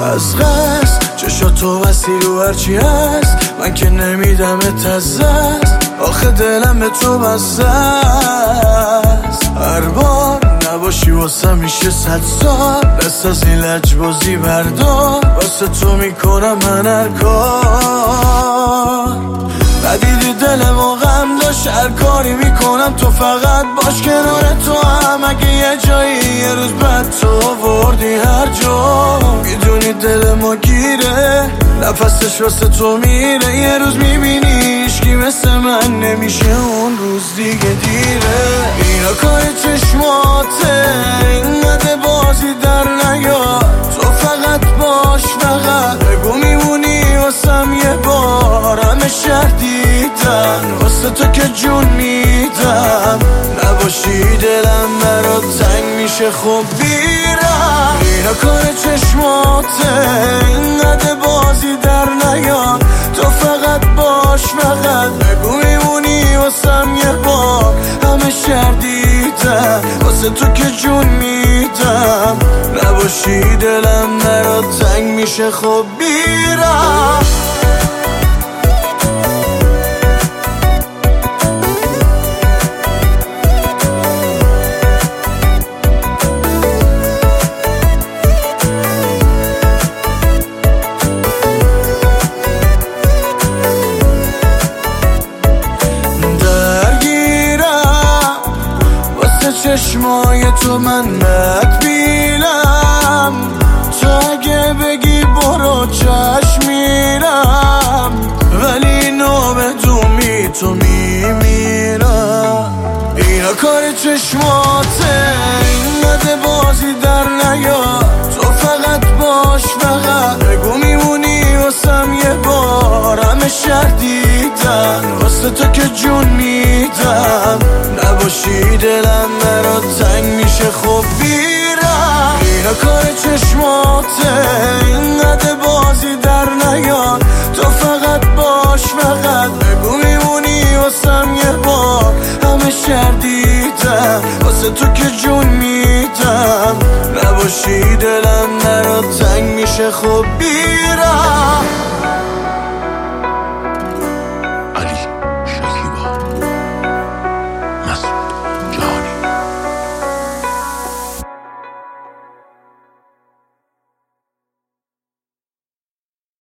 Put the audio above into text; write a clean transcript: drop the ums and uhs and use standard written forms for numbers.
از قصد چشاتو وسیل و هرچی هست من که نمیدم اتزست آخه دلم به تو بسته است هر بار نباشی واسه میشه 100 سال دست از این لجبازی بردار واسه تو میکنم من هر کار ندیدی دلمو غم داشت هر کاری میکنم تو فقط باش کنار تو هم اگه یه جایی یه روز بعد تو آوردی هر جا میدونی دلمو گیره نفسش واسه تو میره یه روز میبینیش کی مثل من نمیشه اون روز دیگه دیره اینا کار چشماته اینقدر بازی در نیار تو فقط باش فقط بگو میمونی واسم یه بار همه شهر دیدن واسه تو که جون میدم نباشی دلم برات تنگ میشه خب بیرم اینا کار چشماته اینقدر بازی در نیار تو فقط باش فقط بگو میمونی واسم یه بار همه شهر دیدن واسه تو که جون میدم نباشی دلم برات تنگ میشه خب بیرم چشمای تو من مدبیلم تو اگه بگی برو چشم میرم ولی نابدومی تو میمیرم اینا کار چشماته اینقدر بازی در نیار تو فقط باش فقط بگو میمونی واسم یه بار همه شهر دیدن واسه تو که جون میدم نباشی دلم برات تنگ میشه خب بیرم اینا کار چشماته اینقدر بازی در نیار تو فقط باش فقط بگو میمونی واسم یه بار همه شهر دیدم واسه تو که جون میدم نباشی دلم برات تنگ میشه خب بیرم